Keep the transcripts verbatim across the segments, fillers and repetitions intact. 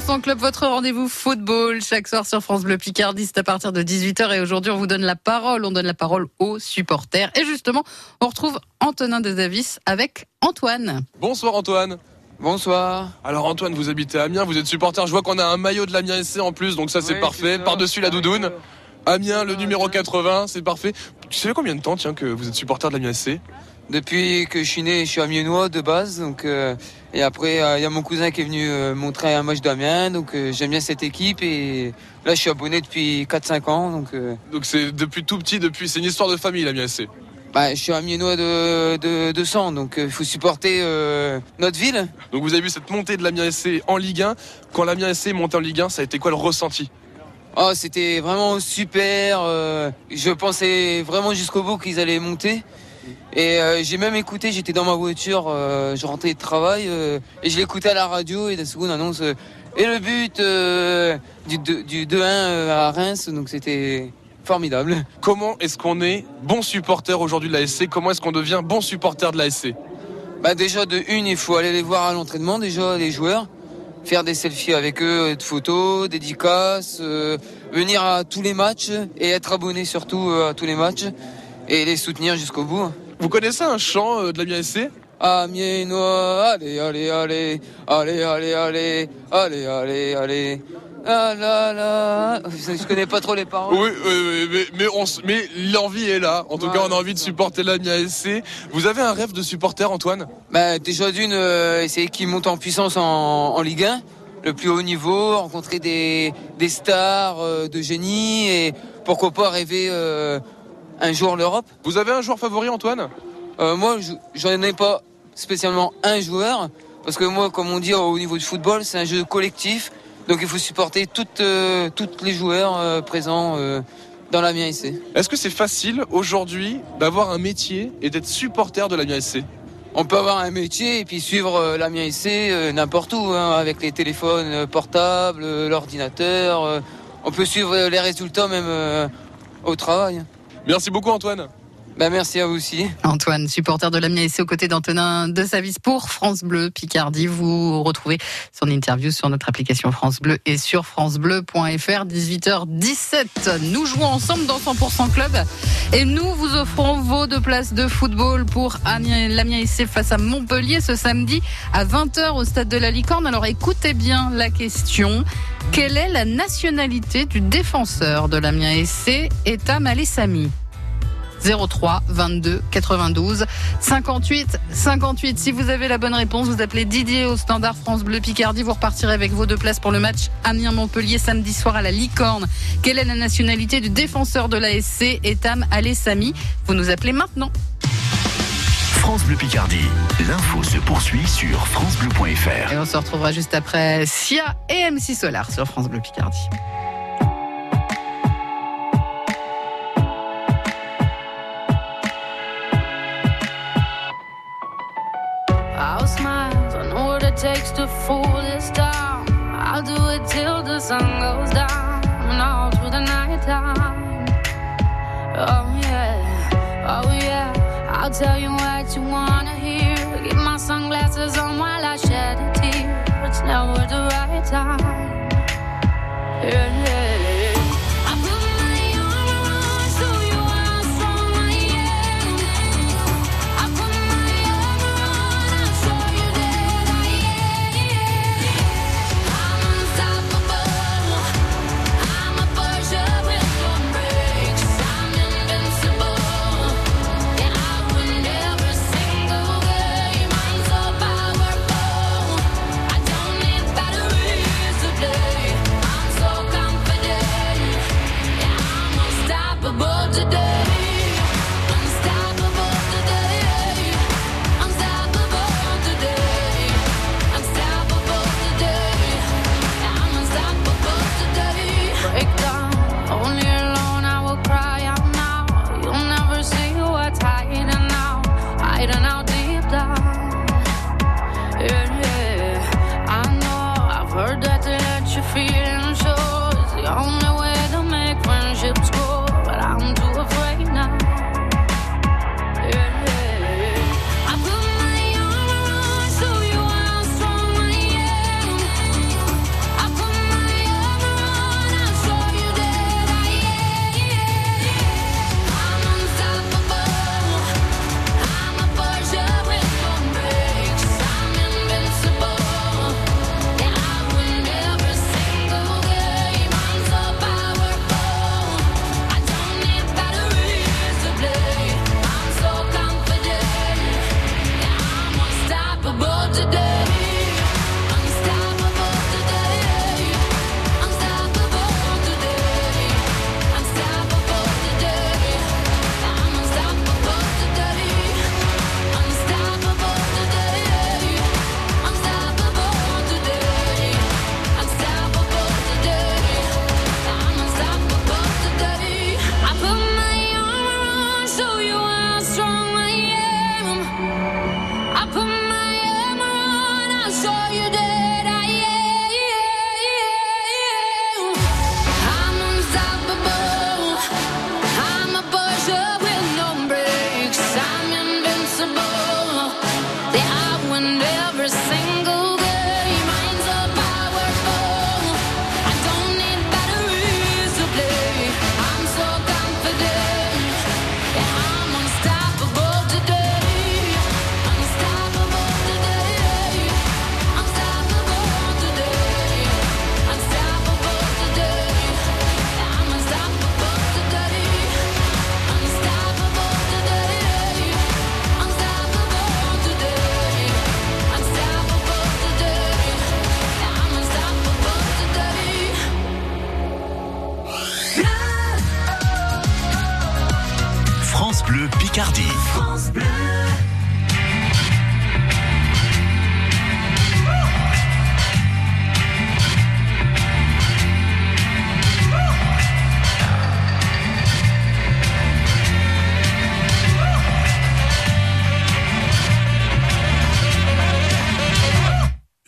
cent Club, votre rendez-vous football chaque soir sur France Bleu Picardie, c'est à partir de dix-huit heures et aujourd'hui on vous donne la parole, on donne la parole aux supporters et justement on retrouve Antonin Desavis avec Antoine. Bonsoir Antoine. Bonsoir. Alors Antoine, vous habitez à Amiens, vous êtes supporter, je vois qu'on a un maillot de l'Amiens S C en plus, donc ça c'est oui, parfait, c'est par-dessus la doudoune. Amiens, le numéro quatre-vingts, c'est parfait. Tu sais combien de temps tiens que vous êtes supporter de l'Amiens S C ? Depuis que je suis né, je suis amiénois de base, donc euh, et après il euh, y a mon cousin qui est venu euh, montrer un match d'Amiens, donc euh, j'aime bien cette équipe et là je suis abonné depuis quatre cinq ans, donc. Euh, donc c'est depuis tout petit, depuis c'est une histoire de famille l'Amiens S C. Bah, je suis amiénois de, de, de sang, donc il euh, faut supporter euh, notre ville. Donc vous avez vu cette montée de l'Amiens S C en Ligue un. Quand l'Amiens S C est monté en Ligue un, ça a été quoi le ressenti ? Oh, c'était vraiment super. Euh, je pensais vraiment jusqu'au bout qu'ils allaient monter. Et euh, j'ai même écouté, j'étais dans ma voiture, euh, je rentrais de travail euh, et je l'écoutais à la radio et d'un second on annonce euh, et le but euh, du, du deux un à Reims, donc c'était formidable. Comment est-ce qu'on est bon supporter aujourd'hui de la S C ? Comment est-ce qu'on devient bon supporter de la S C ? Bah déjà de une, il faut aller les voir à l'entraînement déjà, les joueurs, faire des selfies avec eux, de photos, dédicaces, euh, venir à tous les matchs et être abonné surtout euh, à tous les matchs et les soutenir jusqu'au bout. Vous connaissez un chant euh, de l'Amiens S C ? Amiénois, allez, allez, allez, allez, allez, allez, allez, allez, allez. Ah là là, je connais pas trop les paroles. Oui, oui, oui mais, mais, on, mais l'envie est là. En tout ouais, cas, on a envie de supporter l'Amiens S C. Vous avez un rêve de supporter, Antoine ? Bah, déjà d'une, euh, essayer qu'il monte en puissance en, en Ligue un, le plus haut niveau, rencontrer des, des stars euh, de génie et pourquoi pas rêver euh, un jour l'Europe. Vous avez un joueur favori, Antoine ? euh, Moi, j'en ai pas spécialement un joueur, parce que moi, comme on dit au niveau du football, c'est un jeu collectif. Donc il faut supporter toutes, euh, toutes les joueurs euh, présents euh, dans l'Amiens S C. Est-ce que c'est facile aujourd'hui d'avoir un métier et d'être supporter de l'Amiens S C ? On peut avoir un métier et puis suivre euh, l'Amiens S C euh, n'importe où, hein, avec les téléphones euh, portables, euh, l'ordinateur. Euh, on peut suivre euh, les résultats même euh, au travail. Merci beaucoup Antoine. Ben merci à vous aussi. Antoine, supporter de l'Amiens S C aux côtés d'Antonin Desavis pour France Bleu Picardie. Vous retrouvez son interview sur notre application France Bleu et sur francebleu point fr. dix-huit heures dix-sept. Nous jouons ensemble dans cent pour cent Club et nous vous offrons vos deux places de football pour l'Amiens S C face à Montpellier ce samedi à vingt heures au stade de la Licorne. Alors écoutez bien la question. Quelle est la nationalité du défenseur de l'Amiens S C, Etam Alessami ? zéro trois vingt-deux quatre-vingt-douze cinquante-huit cinquante-huit. Si vous avez la bonne réponse, vous appelez Didier au standard France Bleu Picardie. Vous repartirez avec vos deux places pour le match Amiens-Montpellier samedi soir à la Licorne. Quelle est la nationalité du défenseur de l'A S C, Etam Alessami ? Vous nous appelez maintenant. France Bleu Picardie. L'info se poursuit sur francebleu point fr. Et on se retrouvera juste après Sia et M C Solar sur France Bleu Picardie. I'll smile, I know what it takes to fool this town. I'll do it till the sun goes down and all through the night time. Oh yeah, oh yeah, I'll tell you what you wanna hear. Keep my sunglasses on while I shed a tear. It's never the right time. Yeah, yeah.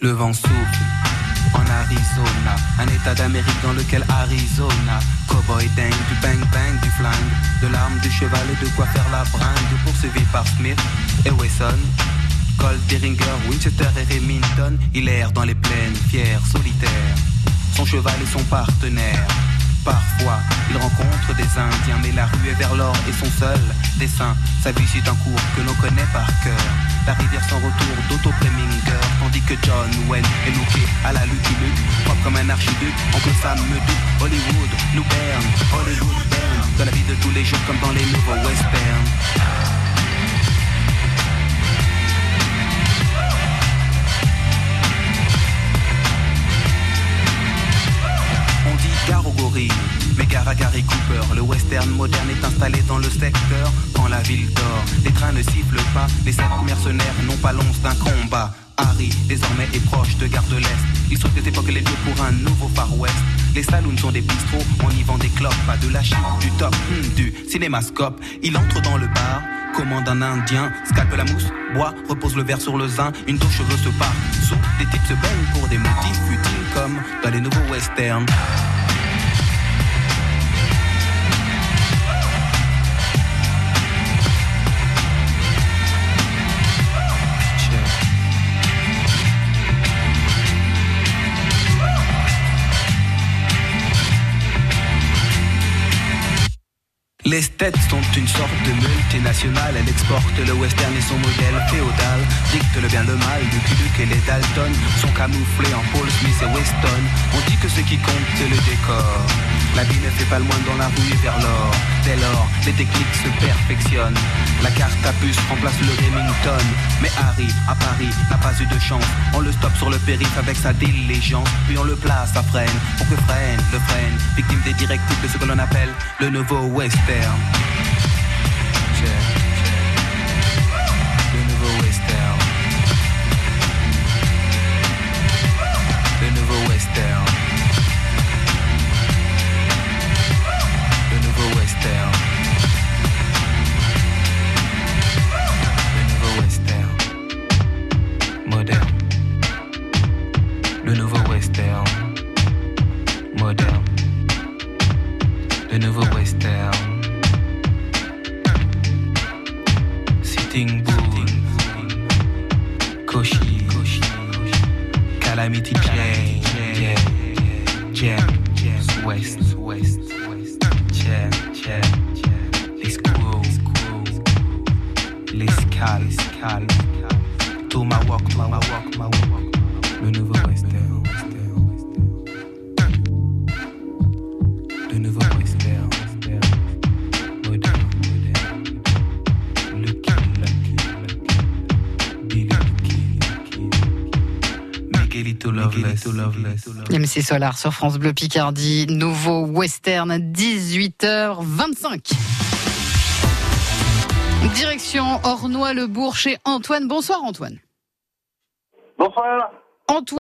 Le vent souffle en Arizona, un état d'Amérique dans lequel Arizona. Cowboy dingue, du bang bang, du flingue, de l'arme, du cheval et de quoi faire la bringue. Poursuivi par Smith et Wesson, Colt, Derringer, Winchester et Remington. Il erre dans les plaines, fier, solitaire, son cheval et son partenaire. Parfois, il rencontre des Indiens, mais la rue est vers l'or et son seul dessin. Sa vie suit un cours que l'on connaît par cœur. La rivière sans retour d'Otto Preminger, tandis que John Wayne est looké à la Lucky Luke, propre comme un archiduc. Oncle Sam me doute, Hollywood nous berne, Hollywood berne, dans la vie de tous les jours comme dans les nouveaux westerns. On dit gare aux gorilles, mais gare à Gary Cooper. Le western moderne est installé dans le secteur. Quand la ville dort, les trains ne sifflent pas. Les sept mercenaires n'ont pas l'once d'un combat. Harry, désormais, est proche de Gare de l'Est. Il sauve des époques et les lieux pour un nouveau Far West. Les saloons sont des bistrots, on y vend des clopes. Pas de la chip, du top, hmm, du cinémascope. Il entre dans le bar, commande un indien, scalpe la mousse, boit, repose le verre sur le zin. Une douche cheveux se part sous, des types se baignent pour des motifs futiles comme dans les nouveaux westerns. Les States sont une sorte de multinationale. Elle exporte le western et son modèle féodal. Dicte le bien, le mal, Lucky Luke et les Dalton sont camouflés en Paul Smith et Weston. On dit que ce qui compte c'est le décor. La vie ne fait pas le moindre dans la rue et vers l'or. Dès lors, les techniques se perfectionnent. La carte à puce remplace le Remington. Mais Harry, à Paris, n'a pas eu de chance. On le stoppe sur le périph' avec sa diligence. Puis on le place à freine, pour que freine, le freine. Victime des directives de ce que l'on appelle le nouveau western. Yeah. Le nouveau western. Le nouveau western. Le nouveau western. Le nouveau western. Moderne. Le nouveau western. Moderne. Le nouveau western. Sitting Bull, Koshi, Calamity Jane, Jam, Jam, West, West, Jam, Jam, les Squirrels, les Scal, Tomahawk, Tomahawk, le nouveau western, le nouveau western, moderne. M C Solar sur France Bleu Picardie, nouveau western, dix-huit heures vingt-cinq. Direction Ornois-le-Bourg chez Antoine. Bonsoir Antoine. Bonsoir. Antoine.